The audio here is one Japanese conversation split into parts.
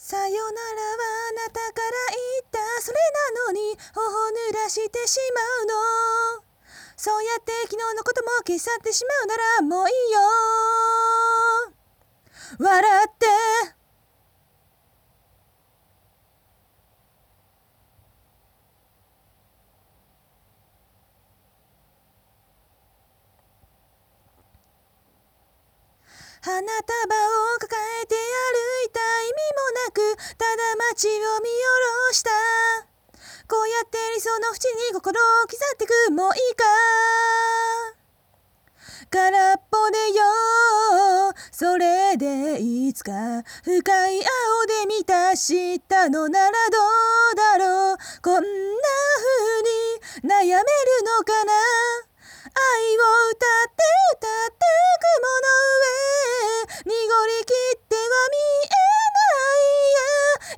さよならはあなたから言った。それなのに頬濡らしてしまうの。そうやって昨日のことも消し去ってしまうならもういいよ。笑って。花束を抱えて歩いた意味もなく、ただ街を見下ろした。こうやって理想の淵に心を刻ってく。もういいか。空っぽでよ。それでいつか深い青で満たしたのならどうだろう。こんな風に悩めるのかな。愛を歌って歌って雲の上、濁りきっては見えないや、い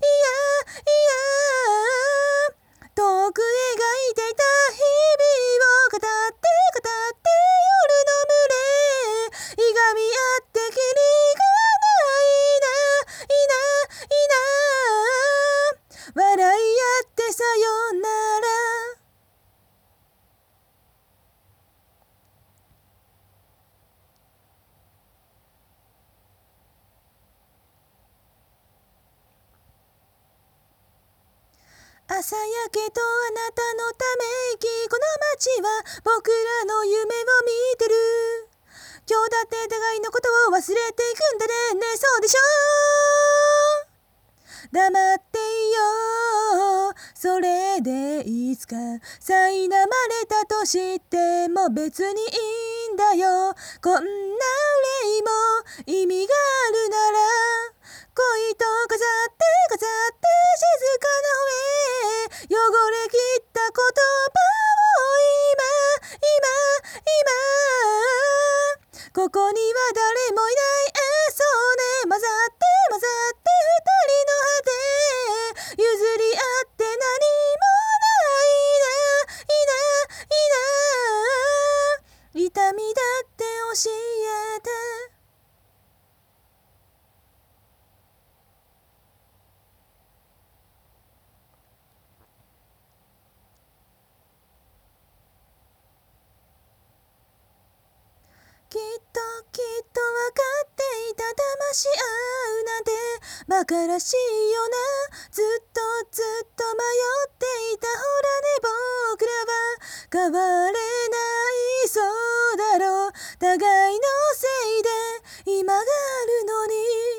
やいや。遠く描いていた日々を語って語って夜の群れ、いがみ合ってきりがないな、いな、いな。笑い合ってさよなら。朝焼けとあなたのため息、この街は僕らの夢を見てる。今日だって互いのことを忘れていくんだね。ねえそうでしょ。黙っていよう。それでいつか苛まれたとしても別にいいんだよ。こんな憂いも意味があるなら、恋と飾って飾って静かな声、汚れきった言葉を今ここには誰もいない。そうね。混ざって混ざって二人の果て、譲り合って何もないな、いな、痛みだって教えて。きっときっと分かっていた。騙し合うなんて馬鹿らしいよな。ずっとずっと迷っていた。ほらね僕らは変われないそうだろう。互いのせいで今があるのに。